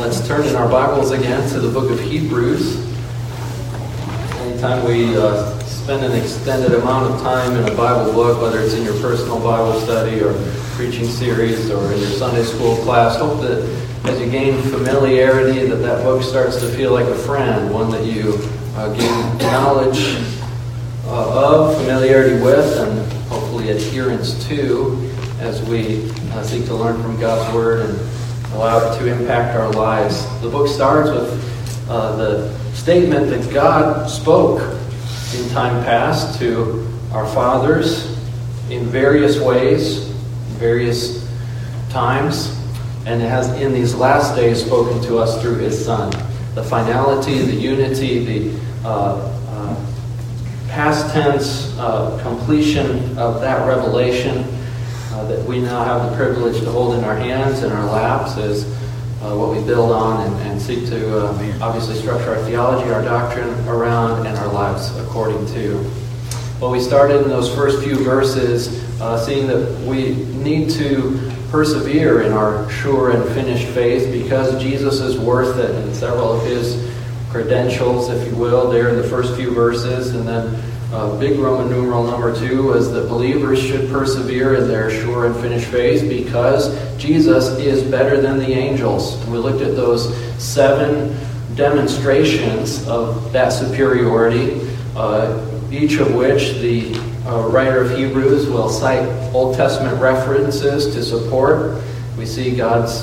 Let's turn in our Bibles again to the book of Hebrews. Anytime we spend an extended amount of time in a Bible book, whether it's in your personal Bible study or preaching series or in your Sunday school class, hope that as you gain familiarity that book starts to feel like a friend, one that you gain knowledge of, familiarity with, and hopefully adherence to as we seek to learn from God's Word and allow it to impact our lives. The book starts with the statement that God spoke in time past to our fathers in various ways, various times, and has in these last days spoken to us through His Son. The finality, the unity, the past tense completion of that revelation that we now have the privilege to hold in our hands and our laps is what we build on and seek to obviously structure our theology, our doctrine around, and our lives according to. Well, we started in those first few verses seeing that we need to persevere in our sure and finished faith because Jesus is worth it, and several of His credentials, if you will, there in the first few verses. And then big Roman numeral number 2 is that believers should persevere in their sure and finished faith because Jesus is better than the angels. And we looked at those 7 demonstrations of that superiority, each of which the writer of Hebrews will cite Old Testament references to support. We see God's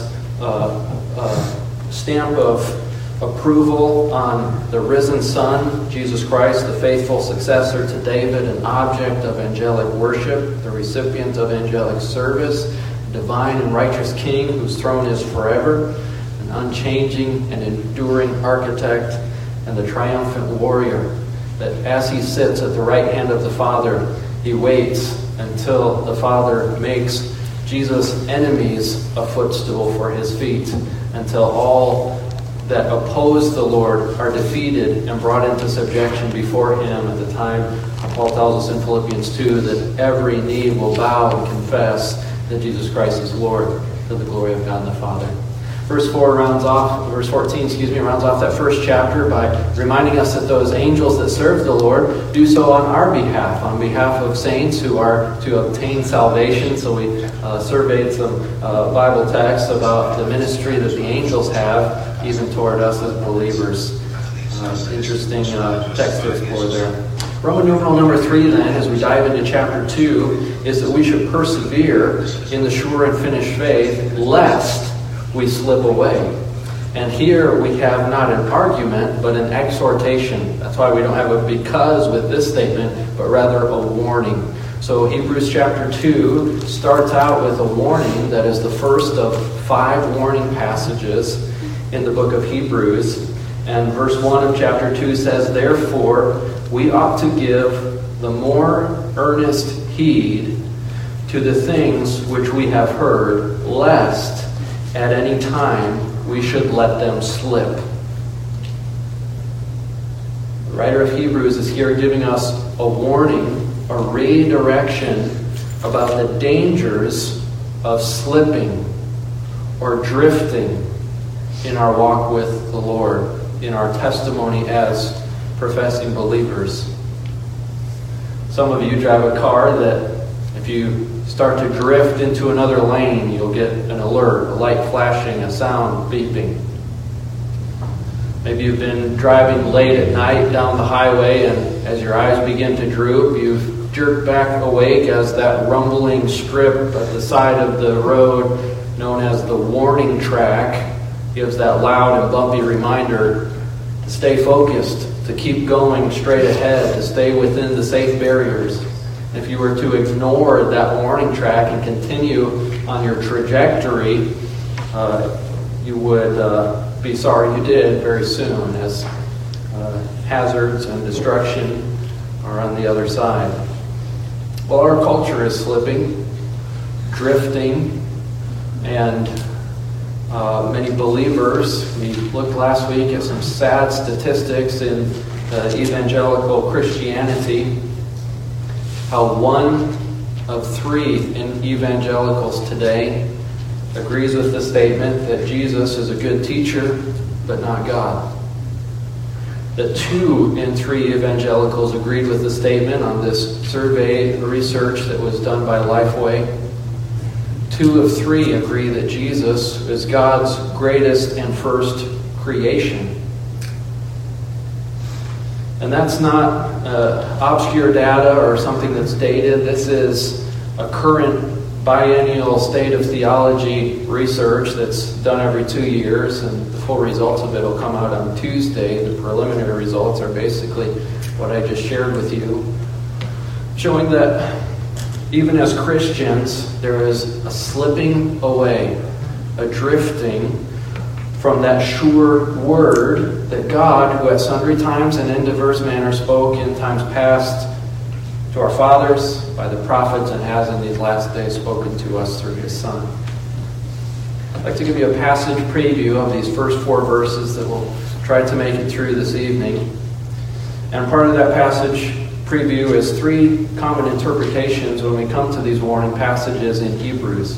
stamp of approval on the risen Son, Jesus Christ, the faithful successor to David, an object of angelic worship, the recipient of angelic service, divine and righteous King whose throne is forever, an unchanging and enduring architect, and the triumphant warrior that as He sits at the right hand of the Father, He waits until the Father makes Jesus' enemies a footstool for His feet, until all that oppose the Lord are defeated and brought into subjection before Him at the time Paul tells us in Philippians 2 that every knee will bow and confess that Jesus Christ is Lord to the glory of God the Father. Verse 14 rounds off that first chapter by reminding us that those angels that serve the Lord do so on our behalf, on behalf of saints who are to obtain salvation. So we surveyed some Bible texts about the ministry that the angels have even toward us as believers. Interesting text to explore there. Roman numeral number 3 then, as we dive into chapter 2, is that we should persevere in the sure and finished faith lest we slip away. And here we have not an argument, but an exhortation. That's why we don't have a because with this statement, but rather a warning. So Hebrews chapter 2 starts out with a warning that is the first of 5 warning passages in the book of Hebrews. And verse 1 of chapter 2 says, "Therefore we ought to give the more earnest heed to the things which we have heard, lest at any time we should let them slip." The writer of Hebrews is here giving us a warning, a redirection about the dangers of slipping or drifting in our walk with the Lord, in our testimony as professing believers. Some of you drive a car that if you start to drift into another lane, you'll get an alert, a light flashing, a sound beeping. Maybe you've been driving late at night down the highway, and as your eyes begin to droop, you've jerked back awake as that rumbling strip at the side of the road, known as the warning track, gives that loud and bumpy reminder to stay focused, to keep going straight ahead, to stay within the safe barriers. If you were to ignore that warning track and continue on your trajectory, you would be sorry you did very soon, as hazards and destruction are on the other side. Well, our culture is slipping, drifting, and many believers, we looked last week at some sad statistics in evangelical Christianity, how 1 of 3 in evangelicals today agrees with the statement that Jesus is a good teacher, but not God. That 2 in 3 evangelicals agreed with the statement on this survey research that was done by Lifeway. 2 of 3 agree that Jesus is God's greatest and first creation. And that's not obscure data or something that's dated. This is a current biennial state of theology research that's done every 2 years, and the full results of it will come out on Tuesday. The preliminary results are basically what I just shared with you, showing that even as Christians, there is a slipping away, a drifting from that sure word that God, who at sundry times and in diverse manners spoke in times past to our fathers by the prophets, and has in these last days spoken to us through His Son. I'd like to give you a passage preview of these first 4 verses that we'll try to make it through this evening. And part of that passage preview is 3 common interpretations when we come to these warning passages in Hebrews.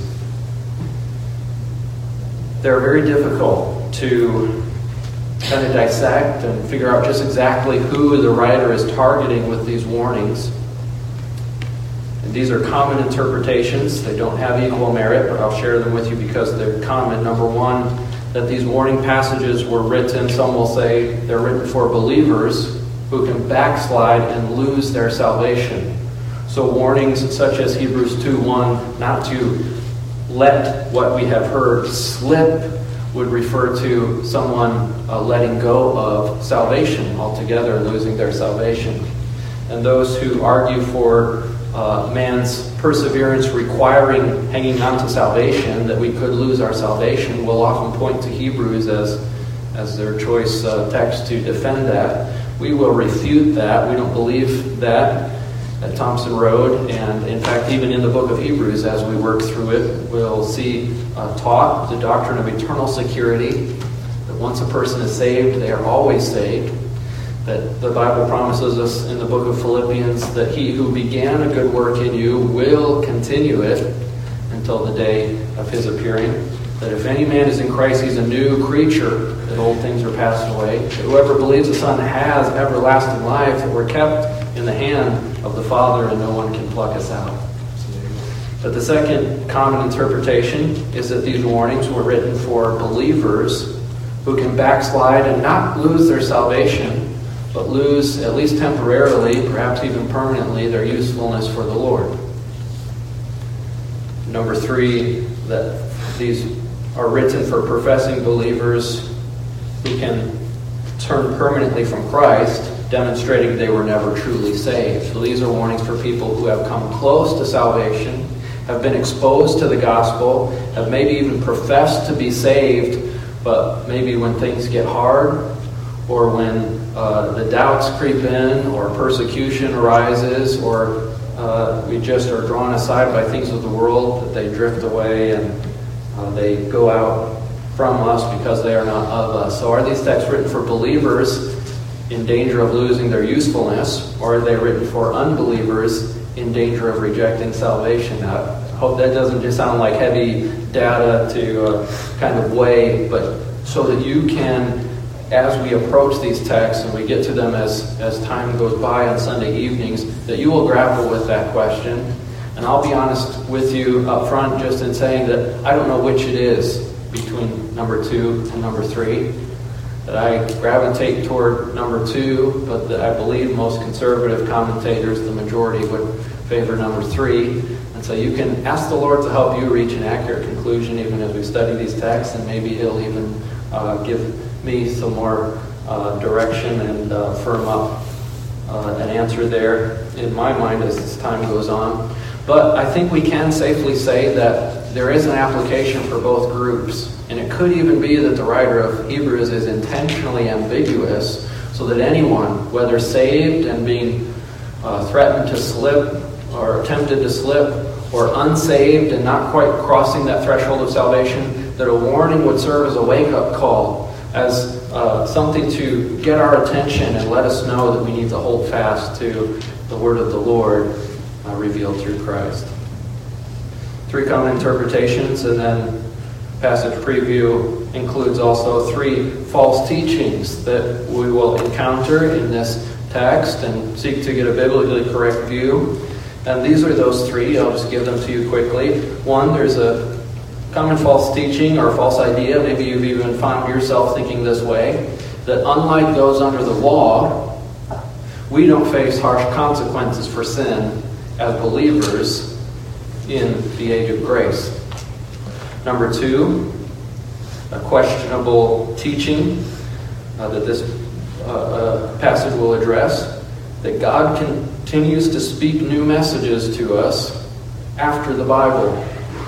They're very difficult to kind of dissect and figure out just exactly who the writer is targeting with these warnings. And these are common interpretations. They don't have equal merit, but I'll share them with you because they're common. Number 1, that these warning passages were written, some will say they're written for believers who can backslide and lose their salvation. So warnings such as Hebrews 2:1, not to let what we have heard slip, would refer to someone letting go of salvation altogether, losing their salvation. And those who argue for man's perseverance requiring hanging on to salvation, that we could lose our salvation, will often point to Hebrews as their choice text to defend that. We will refute that. We don't believe that at Thompson Road, and in fact even in the book of Hebrews, as we work through it, we'll see taught the doctrine of eternal security, that once a person is saved, they are always saved, that the Bible promises us in the book of Philippians that He who began a good work in you will continue it until the day of His appearing, that if any man is in Christ, he's a new creature, that old things are passed away, that whoever believes the Son has everlasting life, that we're kept in the hand of the Father and no one can pluck us out. But the second common interpretation is that these warnings were written for believers who can backslide and not lose their salvation, but lose, at least temporarily, perhaps even permanently, their usefulness for the Lord. Number 3, that these are written for professing believers who can turn permanently from Christ, demonstrating they were never truly saved. So these are warnings for people who have come close to salvation, have been exposed to the gospel, have maybe even professed to be saved, but maybe when things get hard, or when the doubts creep in, or persecution arises, or we just are drawn aside by things of the world, that they drift away and they go out from us because they are not of us. So are these texts written for believers in danger of losing their usefulness, or are they written for unbelievers in danger of rejecting salvation? Now, I hope that doesn't just sound like heavy data to kind of weigh, but so that you can, as we approach these texts and we get to them as time goes by on Sunday evenings, that you will grapple with that question. And I'll be honest with you up front just in saying that I don't know which it is between number 2 and number 3. That I gravitate toward number 2, but that I believe most conservative commentators, the majority, would favor number 3. And so you can ask the Lord to help you reach an accurate conclusion even as we study these texts, and maybe He'll even give me some more direction and firm up an answer there in my mind as this time goes on. But I think we can safely say that there is an application for both groups. And it could even be that the writer of Hebrews is intentionally ambiguous so that anyone, whether saved and being threatened to slip or tempted to slip, or unsaved and not quite crossing that threshold of salvation, that a warning would serve as a wake-up call, as something to get our attention and let us know that we need to hold fast to the word of the Lord revealed through Christ. 3 common interpretations, and then passage preview includes also 3 false teachings that we will encounter in this text and seek to get a biblically correct view. And these are those 3. I'll just give them to you quickly. One, there's a common false teaching or false idea, maybe you've even found yourself thinking this way, that unlike those under the law, we don't face harsh consequences for sin as believers in the age of grace. Number 2, a questionable teaching that this passage will address, that God continues to speak new messages to us after the Bible.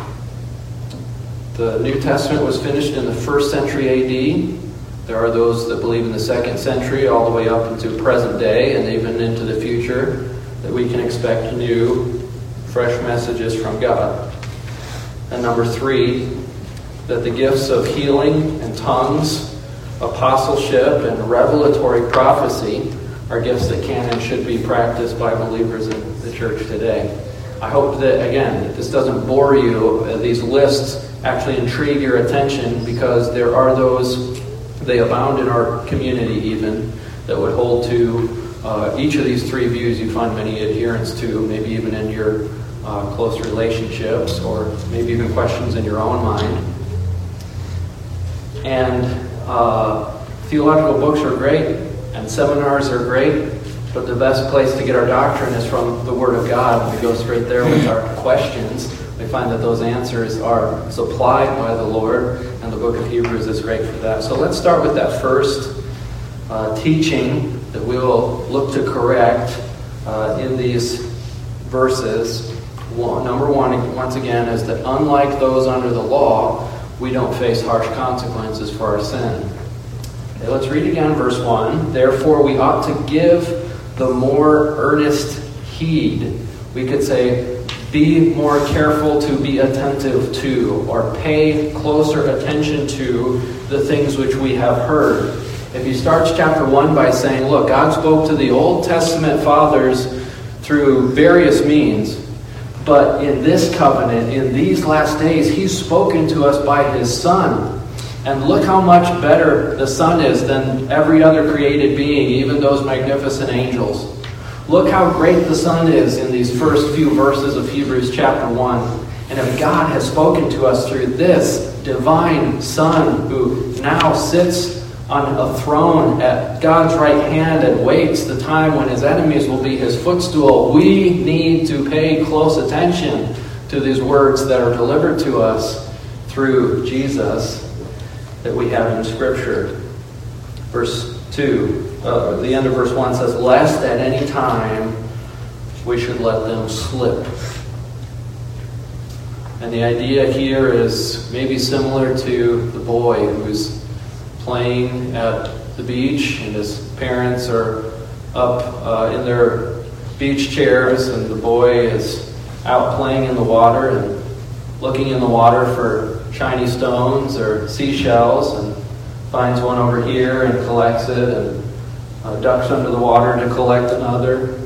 The New Testament was finished in the 1st century A.D. There are those that believe in the 2nd century all the way up into present day and even into the future that we can expect new, fresh messages from God. And number 3, that the gifts of healing and tongues, apostleship, and revelatory prophecy are gifts that can and should be practiced by believers in the church today. I hope that, again, that this doesn't bore you. These lists actually intrigue your attention because there are those, they abound in our community even, that would hold to each of these 3 views you find many adherents to, maybe even in your close relationships, or maybe even questions in your own mind. And theological books are great, and seminars are great, but the best place to get our doctrine is from the Word of God. We go straight there with our questions. We find that those answers are supplied by the Lord, and the book of Hebrews is great for that. So let's start with that first teaching that we will look to correct in these verses. Number 1, once again, is that unlike those under the law, we don't face harsh consequences for our sin. Okay, let's read again verse 1. Therefore we ought to give the more earnest heed. We could say, be more careful to be attentive to, or pay closer attention to the things which we have heard. If he starts chapter 1 by saying, look, God spoke to the Old Testament fathers through various means, but in this covenant, in these last days, he's spoken to us by his Son. And look how much better the Son is than every other created being, even those magnificent angels. Look how great the Son is in these first few verses of Hebrews chapter 1. And if God has spoken to us through this divine Son who now sits on a throne at God's right hand and waits the time when his enemies will be his footstool, we need to pay close attention to these words that are delivered to us through Jesus that we have in Scripture. Verse 2. The end of verse 1 says, lest at any time we should let them slip. And the idea here is maybe similar to the boy who's playing at the beach and his parents are up in their beach chairs and the boy is out playing in the water and looking in the water for shiny stones or seashells and finds one over here and collects it and ducks under the water to collect another.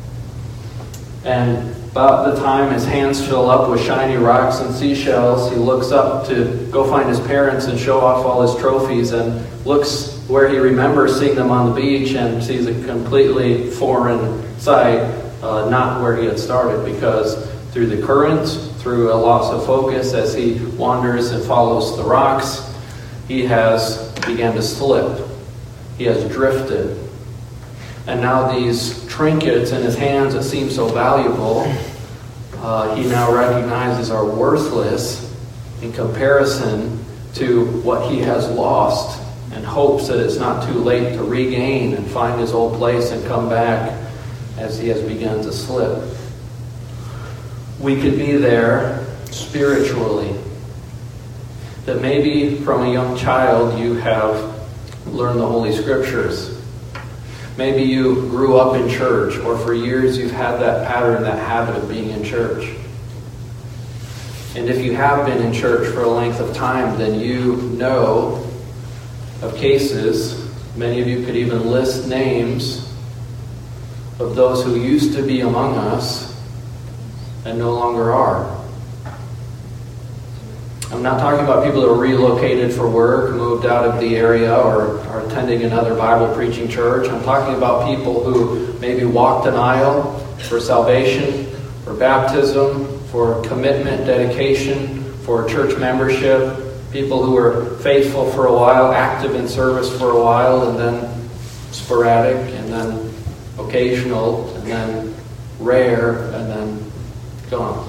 And about the time his hands fill up with shiny rocks and seashells, he looks up to go find his parents and show off all his trophies and looks where he remembers seeing them on the beach and sees a completely foreign sight, not where he had started, because through the current, through a loss of focus as he wanders and follows the rocks, he has began to slip. He has drifted. And now these trinkets in his hands that seem so valuable, he now recognizes are worthless in comparison to what he has lost, and hopes that it's not too late to regain and find his old place and come back as he has begun to slip. We could be there spiritually. That maybe from a young child you have learned the Holy Scriptures. Maybe you grew up in church, or for years you've had that pattern, that habit of being in church. And if you have been in church for a length of time, then you know of cases, many of you could even list names of those who used to be among us and no longer are. I'm not talking about people that are relocated for work, moved out of the area, or are attending another Bible preaching church. I'm talking about people who maybe walked an aisle for salvation, for baptism, for commitment, dedication, for church membership. People who were faithful for a while, active in service for a while, and then sporadic, and then occasional, and then rare, and then gone.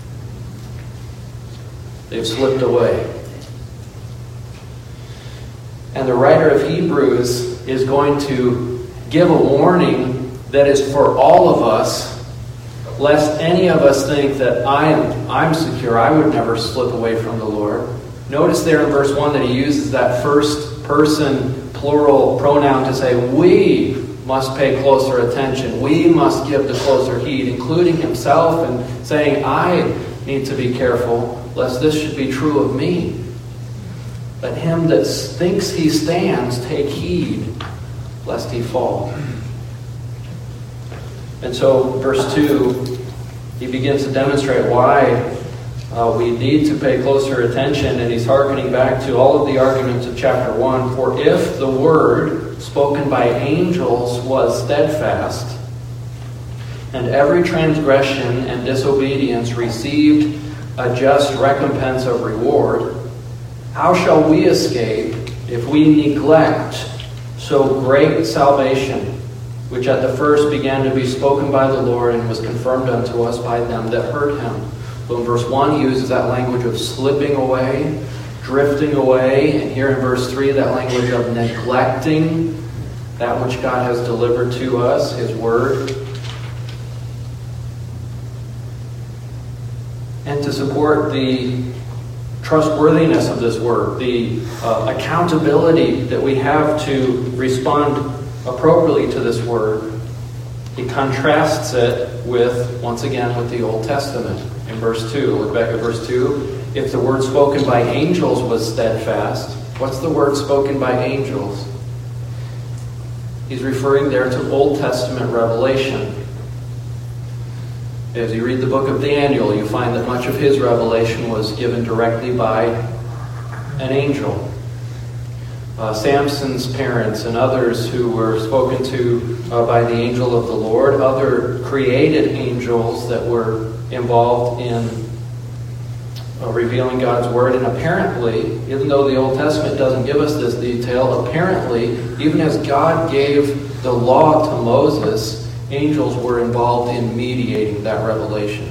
They've slipped away. And the writer of Hebrews is going to give a warning that is for all of us, lest any of us think that I'm secure, I would never slip away from the Lord. Notice there in verse 1 that he uses that first person plural pronoun to say, we must pay closer attention. We must give the closer heed, including himself, and saying, I need to be careful, lest this should be true of me. Let him that thinks he stands take heed, lest he fall. And so, verse 2, he begins to demonstrate why we need to pay closer attention, and he's hearkening back to all of the arguments of chapter 1. For if the word spoken by angels was steadfast, and every transgression and disobedience received a just recompense of reward, how shall we escape if we neglect so great salvation, which at the first began to be spoken by the Lord and was confirmed unto us by them that heard him? So in verse 1 he uses that language of slipping away, drifting away, and here in verse 3 that language of neglecting that which God has delivered to us, his word. And to support the trustworthiness of this word, the accountability that we have to respond appropriately to this word, he contrasts it with, once again, with the Old Testament. In verse 2, look back at verse 2. If the word spoken by angels was steadfast, what's the word spoken by angels? He's referring there to Old Testament revelation. As you read the book of Daniel, you find that much of his revelation was given directly by an angel. Samson's parents and others who were spoken to by the angel of the Lord, other created angels that were involved in revealing God's word. And apparently, even though the Old Testament doesn't give us this detail, apparently, even as God gave the law to Moses, angels were involved in mediating that revelation.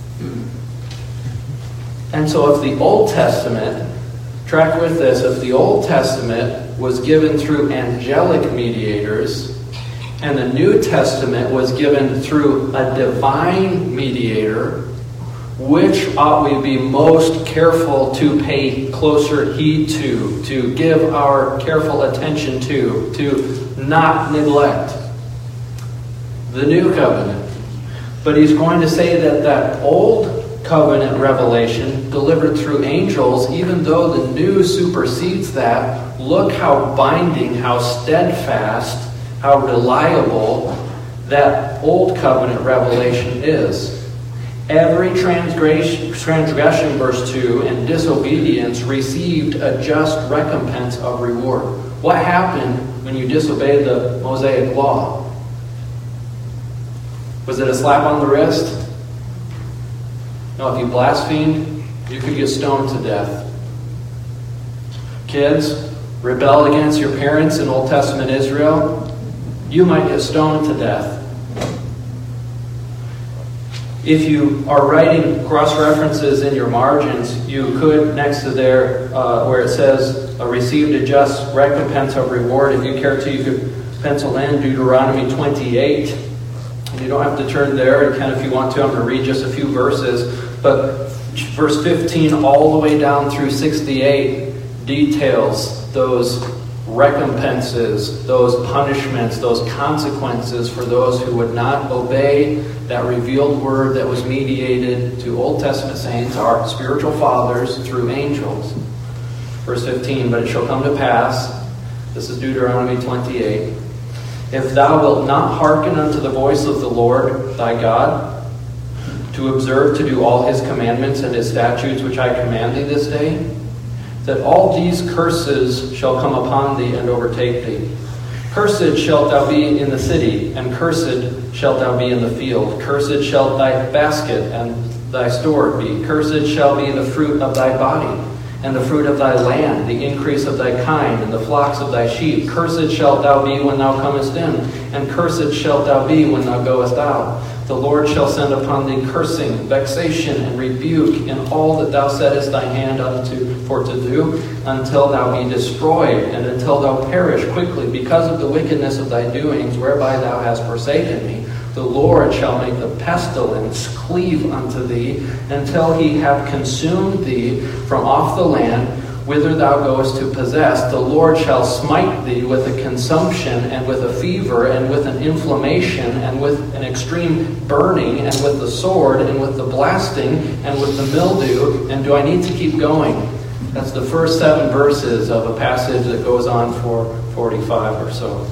And so if the Old Testament, track with this, if the Old Testament was given through angelic mediators, and the New Testament was given through a divine mediator, which ought we be most careful to pay closer heed to give our careful attention to not neglect? The New Covenant. But he's going to say that that Old Covenant revelation delivered through angels, even though the New supersedes that, look how binding, how steadfast, how reliable that Old Covenant revelation is. Every transgression, verse 2, and disobedience received a just recompense of reward. What happened when you disobeyed the Mosaic law? Was it a slap on the wrist? No, if you blasphemed, you could get stoned to death. Kids, rebel against your parents in Old Testament Israel, you might get stoned to death. If you are writing cross-references in your margins, you could, next to there, where it says, received a just recompense of reward, if you care to, you could pencil in Deuteronomy 28. You don't have to turn there. You can if you want to. I'm going to read just a few verses. But verse 15 all the way down through 68 details those recompenses, those punishments, those consequences for those who would not obey that revealed word that was mediated to Old Testament saints, our spiritual fathers, through angels. Verse 15, but it shall come to pass, this is Deuteronomy 28, if thou wilt not hearken unto the voice of the Lord thy God, to observe to do all his commandments and his statutes which I command thee this day, that all these curses shall come upon thee and overtake thee. Cursed shalt thou be in the city, and cursed shalt thou be in the field. Cursed shall thy basket and thy store be. Cursed shall be the fruit of thy body, and the fruit of thy land, the increase of thy kind, and the flocks of thy sheep. Cursed shalt thou be when thou comest in, and cursed shalt thou be when thou goest out. The Lord shall send upon thee cursing, vexation, and rebuke in all that thou settest thy hand unto for to do, until thou be destroyed, and until thou perish quickly, because of the wickedness of thy doings, whereby thou hast forsaken me. The Lord shall make the pestilence cleave unto thee, until he have consumed thee from off the land whither thou goest to possess. The Lord shall smite thee with a consumption, and with a fever, and with an inflammation, and with an extreme burning, and with the sword, and with the blasting, and with the mildew. And do I need to keep going? That's the first 7 verses of a passage that goes on for 45 or so.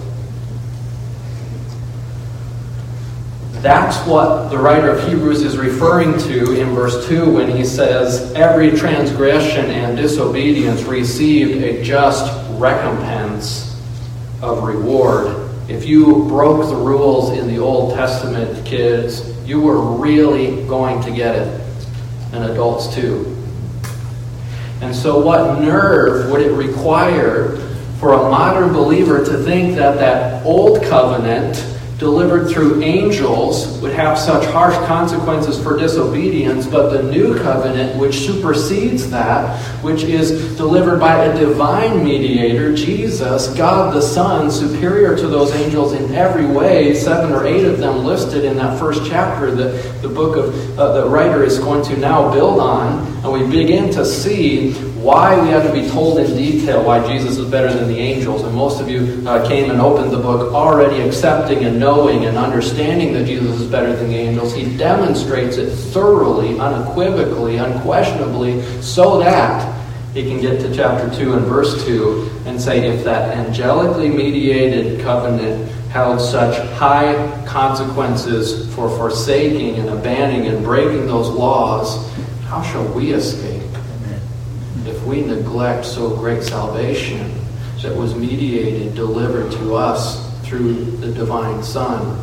That's what the writer of Hebrews is referring to in verse 2 when he says, every transgression and disobedience received a just recompense of reward. If you broke the rules in the Old Testament, kids, you were really going to get it. And adults too. And so what nerve would it require for a modern believer to think that that old covenant delivered through angels would have such harsh consequences for disobedience, but the new covenant, which supersedes that, which is delivered by a divine mediator, Jesus, God the Son, superior to those angels in every way, 7 or 8 of them listed in that first chapter that the book of the writer is going to now build on, and we begin to see why we have to be told in detail why Jesus is better than the angels. And most of you came and opened the book already accepting and knowing and understanding that Jesus is better than the angels. He demonstrates it thoroughly, unequivocally, unquestionably, so that he can get to chapter 2 and verse 2 and say, if that angelically mediated covenant held such high consequences for forsaking and abandoning and breaking those laws, how shall we escape if we neglect so great salvation that was mediated, delivered to us through the divine Son?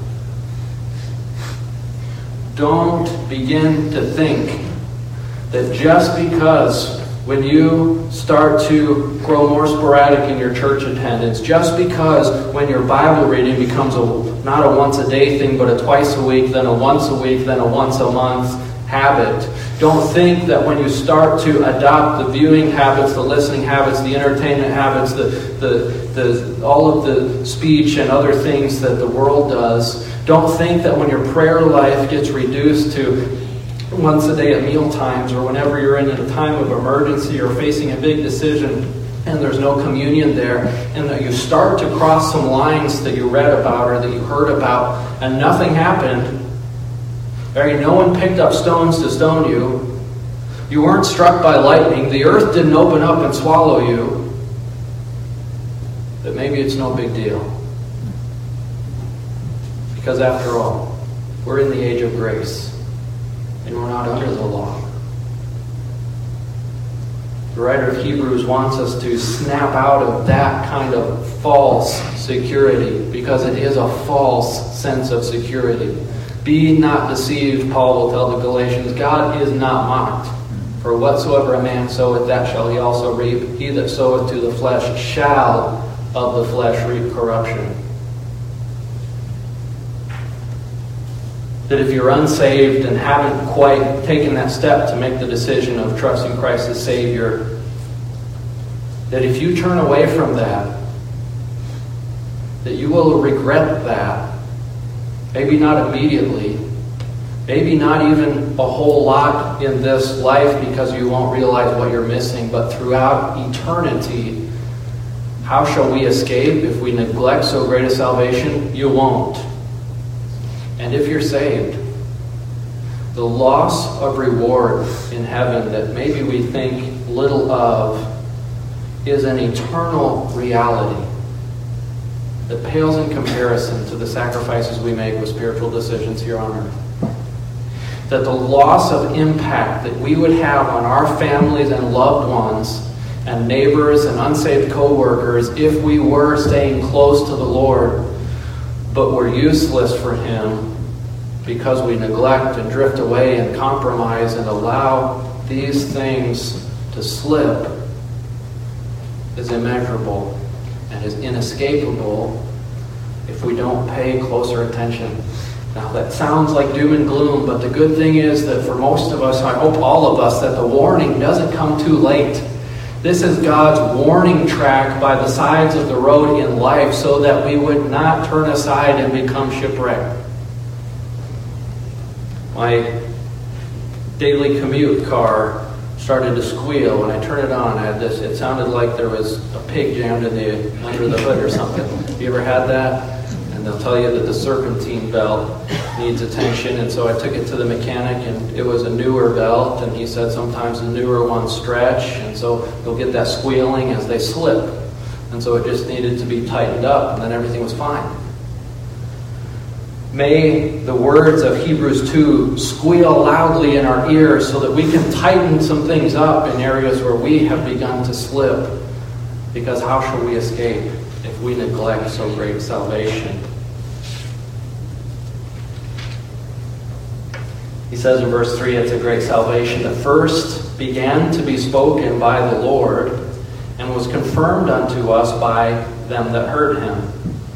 Don't begin to think that just because when you start to grow more sporadic in your church attendance, just because when your Bible reading becomes not a once-a-day thing, but a twice a week, then a once a week, then a once a month habit, don't think that when you start to adopt the viewing habits, the listening habits, the entertainment habits, all of the speech and other things that the world does, don't think that when your prayer life gets reduced to once a day at meal times, or whenever you're in a time of emergency or facing a big decision and there's no communion there, and that you start to cross some lines that you read about or that you heard about and nothing happened. No one picked up stones to stone you. You weren't struck by lightning. The earth didn't open up and swallow you. But maybe it's no big deal. Because after all, we're in the age of grace. And we're not under the law. The writer of Hebrews wants us to snap out of that kind of false security, because it is a false sense of security. Be not deceived, Paul will tell the Galatians. God is not mocked. For whatsoever a man soweth, that shall he also reap. He that soweth to the flesh shall of the flesh reap corruption. That if you're unsaved and haven't quite taken that step to make the decision of trusting Christ as Savior, that if you turn away from that you will regret that. Maybe not immediately. Maybe not even a whole lot in this life, because you won't realize what you're missing. But throughout eternity, how shall we escape if we neglect so great a salvation? You won't. And if you're saved, the loss of reward in heaven that maybe we think little of is an eternal reality that pales in comparison to the sacrifices we make with spiritual decisions here on earth. that the loss of impact that we would have on our families and loved ones and neighbors and unsaved co-workers if we were staying close to the Lord, but were useless for Him because we neglect and drift away and compromise and allow these things to slip, is immeasurable and is inescapable if we don't pay closer attention. Now that sounds like doom and gloom, but the good thing is that for most of us, I hope all of us, that the warning doesn't come too late. This is God's warning track by the sides of the road in life so that we would not turn aside and become shipwrecked. My daily commute car started to squeal. When I turned it on, it sounded like there was a pig jammed under the hood or something. Have you ever had that? And they'll tell you that the serpentine belt needs attention, and so I took it to the mechanic, and it was a newer belt, and he said sometimes the newer ones stretch, and so you'll get that squealing as they slip. And so it just needed to be tightened up, and then everything was fine. May the words of Hebrews 2 squeal loudly in our ears so that we can tighten some things up in areas where we have begun to slip. Because how shall we escape if we neglect so great salvation? He says in verse 3, it's a great salvation that first began to be spoken by the Lord and was confirmed unto us by them that heard Him.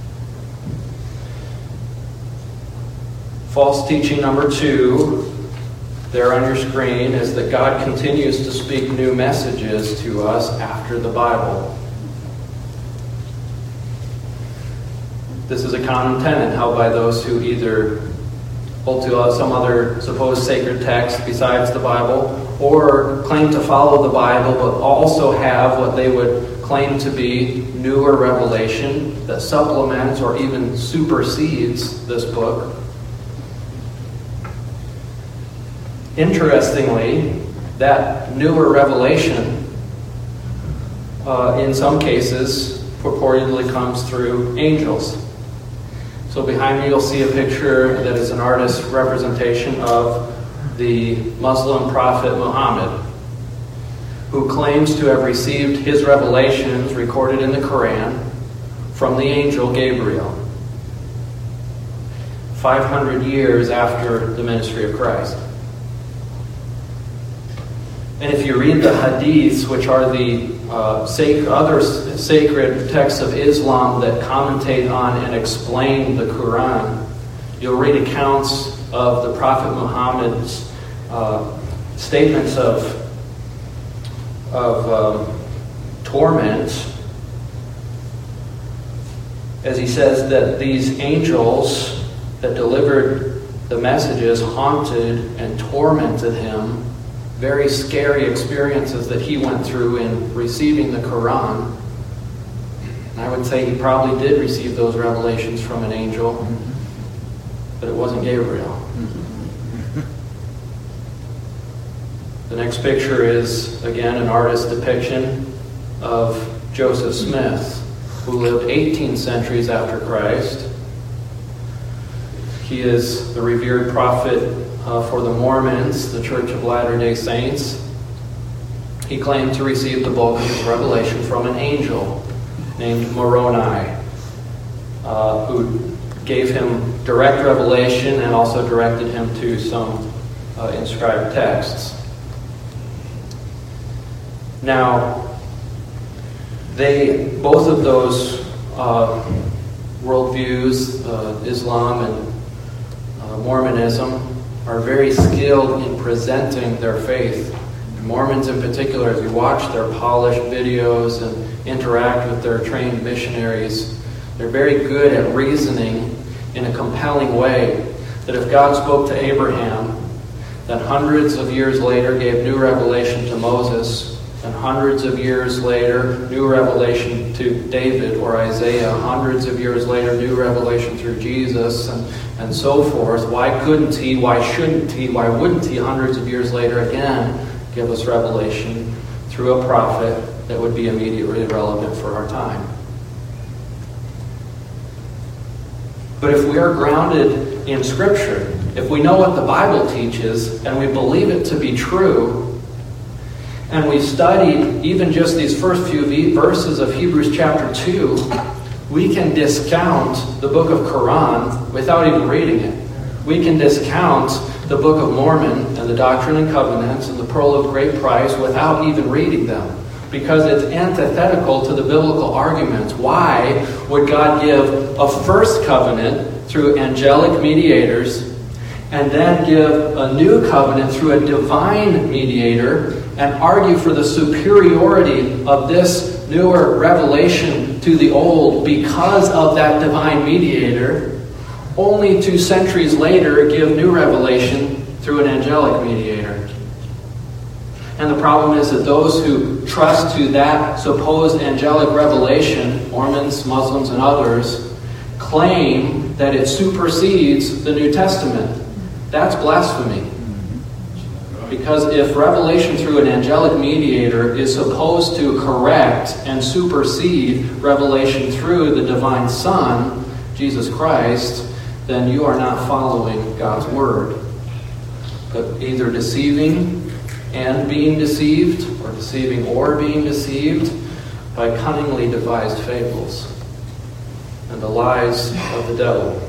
False teaching number 2, there on your screen, is that God continues to speak new messages to us after the Bible. This is a common tenet held by those who either hold to some other supposed sacred text besides the Bible, or claim to follow the Bible, but also have what they would claim to be newer revelation that supplements or even supersedes this book. Interestingly, that newer revelation, in some cases, purportedly comes through angels. So behind me you'll see a picture that is an artist's representation of the Muslim prophet Muhammad, who claims to have received his revelations recorded in the Quran from the angel Gabriel, 500 years after the ministry of Christ. And if you read the hadiths, which are the other sacred texts of Islam that commentate on and explain the Quran, you'll read accounts of the Prophet Muhammad's statements of torment, as he says that these angels that delivered the messages haunted and tormented him. Very scary experiences that he went through in receiving the Quran. And I would say he probably did receive those revelations from an angel, but it wasn't Gabriel. The next picture is, again, an artist's depiction of Joseph Smith, who lived 18 centuries after Christ. He is the revered prophet for the Mormons, the Church of Latter-day Saints. He claimed to receive the bulk of his revelation from an angel named Moroni, who gave him direct revelation and also directed him to some inscribed texts. Now, both of those worldviews, Islam and Mormonism, are very skilled in presenting their faith. Mormons in particular, as you watch their polished videos and interact with their trained missionaries, they're very good at reasoning in a compelling way that if God spoke to Abraham, then hundreds of years later gave new revelation to Moses, and hundreds of years later new revelation to David or Isaiah, hundreds of years later new revelation through Jesus, and so forth. Why couldn't he? Why shouldn't he? Why wouldn't he hundreds of years later again give us revelation through a prophet that would be immediately relevant for our time? But if we are grounded in Scripture, if we know what the Bible teaches and we believe it to be true, and we've studied even just these first few verses of Hebrews chapter 2, we can discount the Book of Quran without even reading it. We can discount the Book of Mormon and the Doctrine and Covenants and the Pearl of Great Price without even reading them, because it's antithetical to the biblical arguments. Why would God give a first covenant through angelic mediators and then give a new covenant through a divine mediator and argue for the superiority of this newer revelation to the old because of that divine mediator, only 2 centuries later give new revelation through an angelic mediator? And the problem is that those who trust to that supposed angelic revelation, Mormons, Muslims, and others, claim that it supersedes the New Testament. That's blasphemy. Because if revelation through an angelic mediator is supposed to correct and supersede revelation through the divine Son, Jesus Christ, then you are not following God's Word, but either deceiving and being deceived, or deceiving or being deceived by cunningly devised fables and the lies of the devil.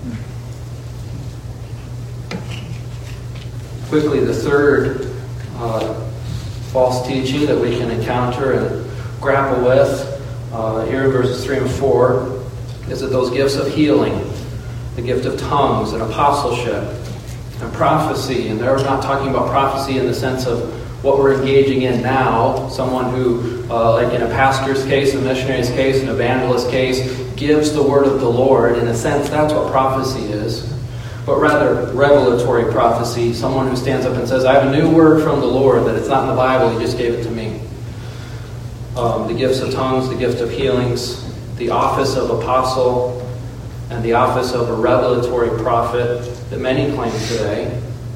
Quickly, the third false teaching that we can encounter and grapple with here in verses 3 and 4 is that those gifts of healing, the gift of tongues and apostleship and prophecy, and they're not talking about prophecy in the sense of what we're engaging in now, someone who, like in a pastor's case, a missionary's case, an evangelist's case, gives the word of the Lord. In a sense, that's what prophecy is. But rather, revelatory prophecy, someone who stands up and says, I have a new word from the Lord, that it's not in the Bible, He just gave it to me. The gifts of tongues, the gift of healings, the office of apostle, and the office of a revelatory prophet that many claim today.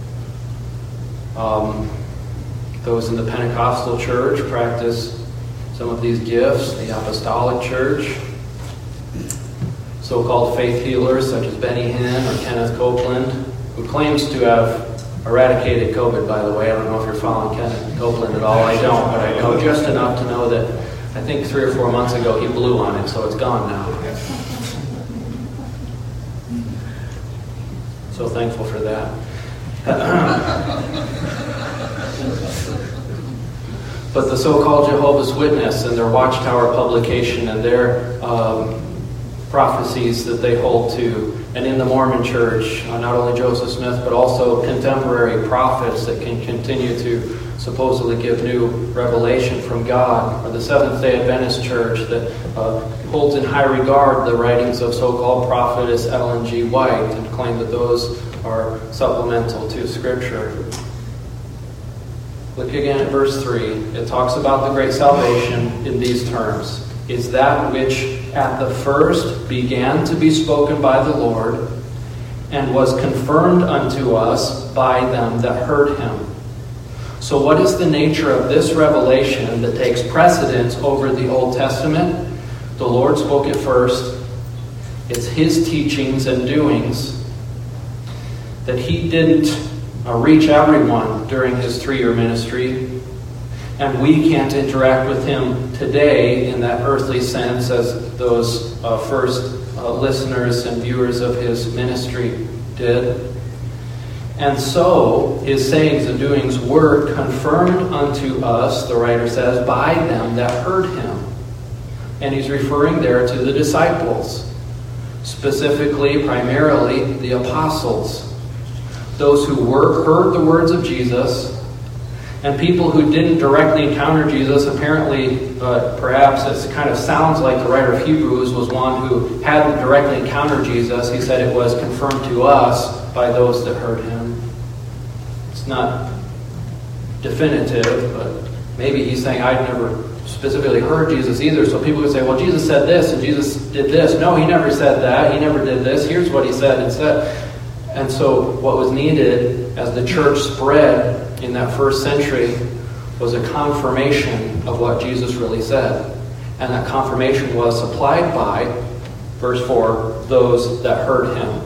Those in the Pentecostal church practice some of these gifts, the Apostolic Church. So-called faith healers such as Benny Hinn or Kenneth Copeland, who claims to have eradicated COVID, by the way. I don't know if you're following Kenneth Copeland at all. I don't, but I know just enough to know that I think 3 or 4 months ago he blew on it, so it's gone now. So thankful for that. But the so-called Jehovah's Witness and their Watchtower publication and their prophecies that they hold to, and in the Mormon Church, not only Joseph Smith, but also contemporary prophets that can continue to supposedly give new revelation from God, or the Seventh-day Adventist Church that holds in high regard the writings of so-called prophetess Ellen G. White and claim that those are supplemental to Scripture. Look again at verse 3. It talks about the great salvation in these terms. Is that which at the first began to be spoken by the Lord, and was confirmed unto us by them that heard Him. So what is the nature of this revelation that takes precedence over the Old Testament? The Lord spoke it first. It's His teachings and doings. That He didn't reach everyone during His 3-year ministry. And we can't interact with Him today in that earthly sense as those first listeners and viewers of His ministry did. And so His sayings and doings were confirmed unto us, the writer says, by them that heard Him. And he's referring there to the disciples, specifically, primarily, the apostles. Those who heard the words of Jesus. And people who didn't directly encounter Jesus, apparently, perhaps it kind of sounds like the writer of Hebrews was one who hadn't directly encountered Jesus. He said it was confirmed to us by those that heard Him. It's not definitive, but maybe he's saying, I'd never specifically heard Jesus either. So people would say, well, Jesus said this and Jesus did this. No, He never said that. He never did this. Here's what He said instead. And so what was needed as the church spread in that first century was a confirmation of what Jesus really said. And that confirmation was supplied by, verse 4, those that heard Him.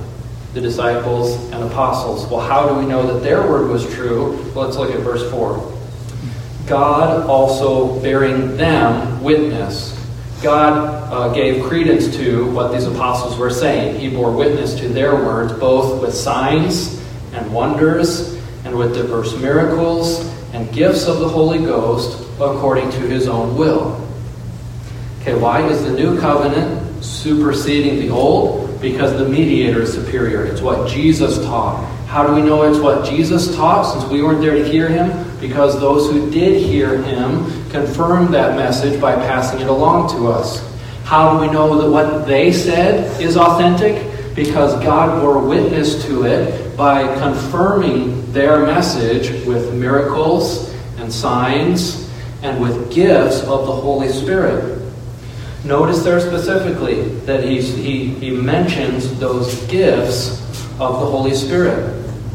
the disciples and apostles. Well, how do we know that their word was true? Well, let's look at verse 4. God also bearing them witness. God gave credence to what these apostles were saying. He bore witness to their words, both with signs and wonders, and with diverse miracles and gifts of the Holy Ghost, according to his own will. Okay, why is the new covenant superseding the old? Because the mediator is superior. It's what Jesus taught. How do we know it's what Jesus taught, since we weren't there to hear him? Because those who did hear him confirmed that message by passing it along to us. How do we know that what they said is authentic? Because God bore witness to it by confirming their message with miracles and signs and with gifts of the Holy Spirit. Notice there specifically that he mentions those gifts of the Holy Spirit.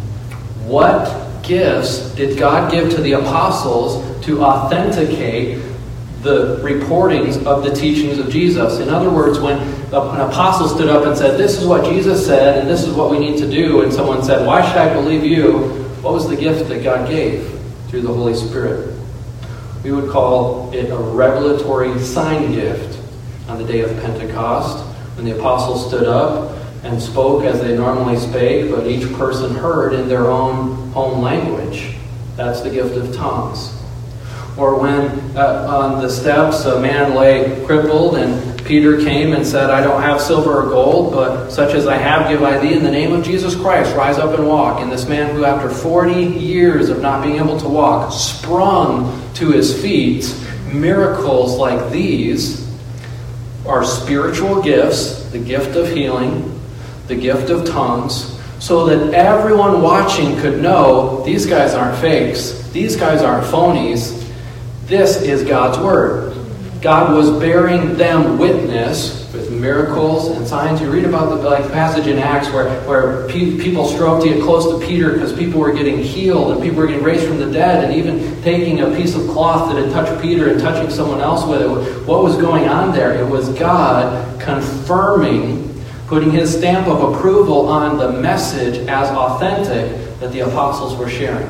What gifts did God give to the apostles to authenticate the reportings of the teachings of Jesus? In other words, when an apostle stood up and said, "This is what Jesus said, and this is what we need to do," and someone said, "Why should I believe you?" What was the gift that God gave through the Holy Spirit? We would call it a revelatory sign gift. On the day of Pentecost, when the apostles stood up and spoke as they normally spake, but each person heard in their own home language. That's the gift of tongues. Or when on the steps a man lay crippled, and Peter came and said, "I don't have silver or gold, but such as I have give I thee, in the name of Jesus Christ, rise up and walk." And this man, who after 40 years of not being able to walk, sprung to his feet. Miracles like these are spiritual gifts, the gift of healing, the gift of tongues, so that everyone watching could know these guys aren't fakes, these guys aren't phonies, this is God's word. God was bearing them witness with miracles and signs. You read about the passage in Acts where people strove to get close to Peter because people were getting healed and people were getting raised from the dead, and even taking a piece of cloth that had touched Peter and touching someone else with it. What was going on there? It was God confirming, putting his stamp of approval on the message as authentic that the apostles were sharing.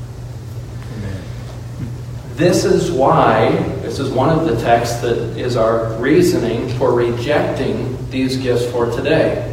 This is one of the texts that is our reasoning for rejecting these gifts for today.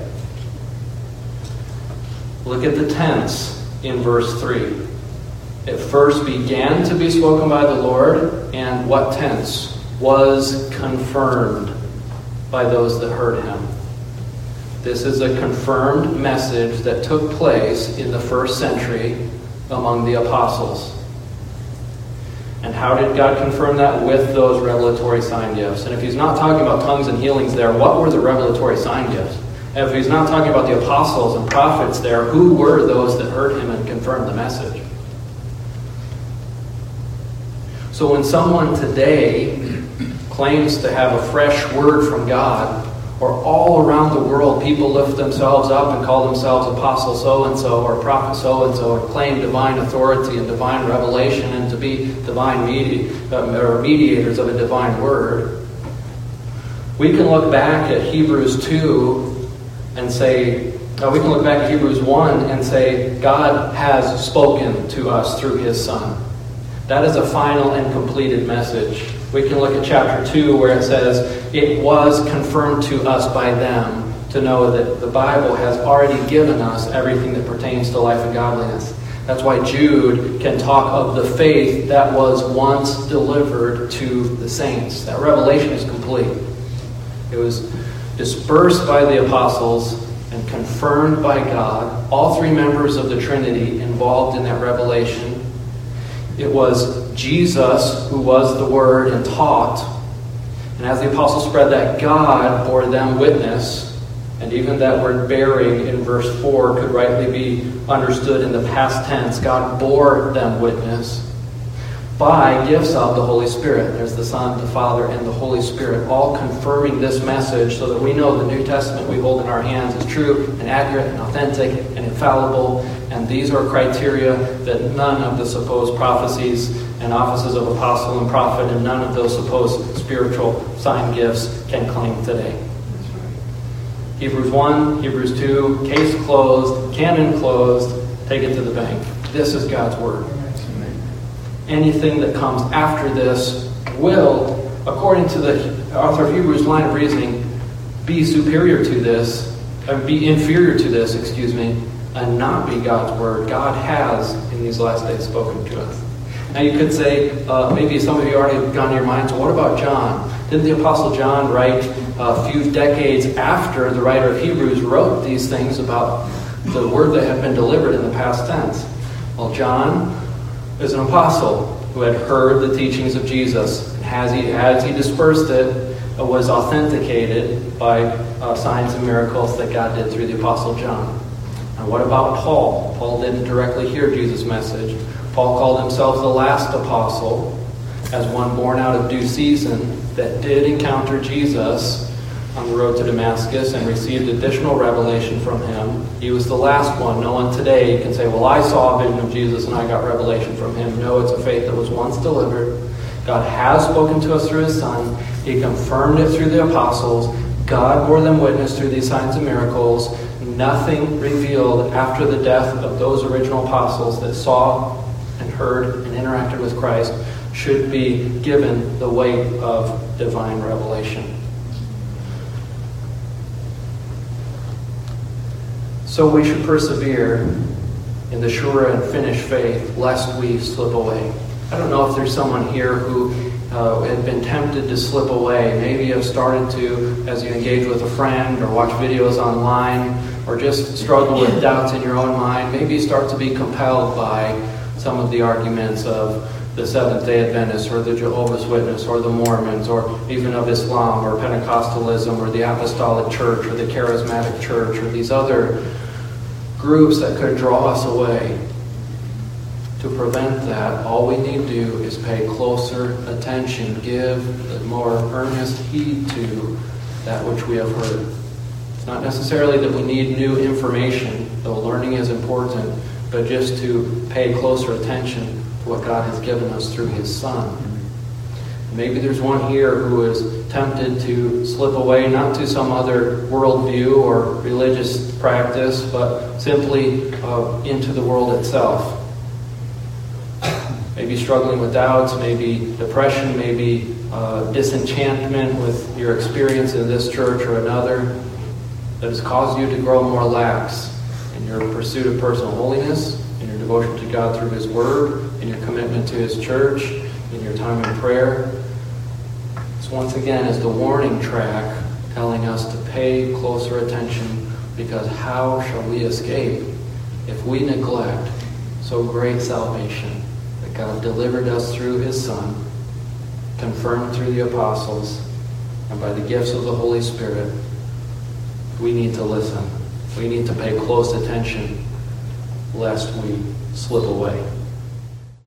Look at the tense in verse 3. It first began to be spoken by the Lord, and what tense? Was confirmed by those that heard him. This is a confirmed message that took place in the first century among the apostles. And how did God confirm that? With those revelatory sign gifts. And if he's not talking about tongues and healings there, what were the revelatory sign gifts? And if he's not talking about the apostles and prophets there, who were those that heard him and confirmed the message? So when someone today claims to have a fresh word from God, or all around the world people lift themselves up and call themselves apostle so-and-so or prophet so-and-so and claim divine authority and divine revelation and to be divine mediators of a divine word, we can look back at Hebrews 2 and say, we can look back at Hebrews 1 and say, God has spoken to us through his Son. That is a final and completed message. We can look at chapter 2 where it says, it was confirmed to us by them to know that the Bible has already given us everything that pertains to life and godliness. That's why Jude can talk of the faith that was once delivered to the saints. That revelation is complete. It was dispersed by the apostles and confirmed by God. All three members of the Trinity involved in that revelation. It was Jesus who was the Word and taught. And as the apostles spread that, God bore them witness. And even that word bearing in verse 4 could rightly be understood in the past tense. God bore them witness by gifts of the Holy Spirit. There's the Son, the Father, and the Holy Spirit, all confirming this message so that we know the New Testament we hold in our hands is true and accurate and authentic and infallible. And these are criteria that none of the supposed prophecies and offices of apostle and prophet and none of those supposed spiritual sign gifts can claim today. Hebrews 1, Hebrews 2, case closed, canon closed, take it to the bank. This is God's Word. Anything that comes after this will, according to the author of Hebrews' line of reasoning, be superior to this, be inferior to this, and not be God's Word. God has, in these last days, spoken to us. Now you could say, maybe some of you already have gone to your minds, well, what about John? Didn't the Apostle John write a few decades after the writer of Hebrews wrote these things about the Word that had been delivered in the past tense? Well, John is an apostle who had heard the teachings of Jesus. As he dispersed it, was authenticated by signs and miracles that God did through the Apostle John. And what about Paul? Paul didn't directly hear Jesus' message. Paul called himself the last apostle, as one born out of due season that did encounter Jesus on the road to Damascus and received additional revelation from him. He was the last one. No one today can say, well, I saw a vision of Jesus and I got revelation from him. No, it's a faith that was once delivered. God has spoken to us through His Son. He confirmed it through the apostles. God bore them witness through these signs and miracles. Nothing revealed after the death of those original apostles that saw and heard and interacted with Christ should be given the weight of divine revelation. So we should persevere in the sure and finished faith, lest we slip away. I don't know if there's someone here who had been tempted to slip away. Maybe you have started to, as you engage with a friend or watch videos online, or just struggle with doubts in your own mind. Maybe you start to be compelled by some of the arguments of the Seventh-day Adventists or the Jehovah's Witnesses or the Mormons or even of Islam or Pentecostalism or the Apostolic Church or the Charismatic Church or these other groups that could draw us away. To prevent that, all we need to do is pay closer attention, give more earnest heed to that which we have heard. It's not necessarily that we need new information, though learning is important, but just to pay closer attention to what God has given us through His Son. Maybe there's one here who is tempted to slip away, not to some other worldview or religious practice, but simply into the world itself. Maybe struggling with doubts, maybe depression, maybe disenchantment with your experience in this church or another that has caused you to grow more lax in your pursuit of personal holiness, in your devotion to God through His Word, in your commitment to His church, in your time in prayer. This once again is the warning track telling us to pay closer attention, because how shall we escape if we neglect so great salvation that God delivered us through His Son, confirmed through the apostles, and by the gifts of the Holy Spirit? We need to listen. We need to pay close attention lest we slip away.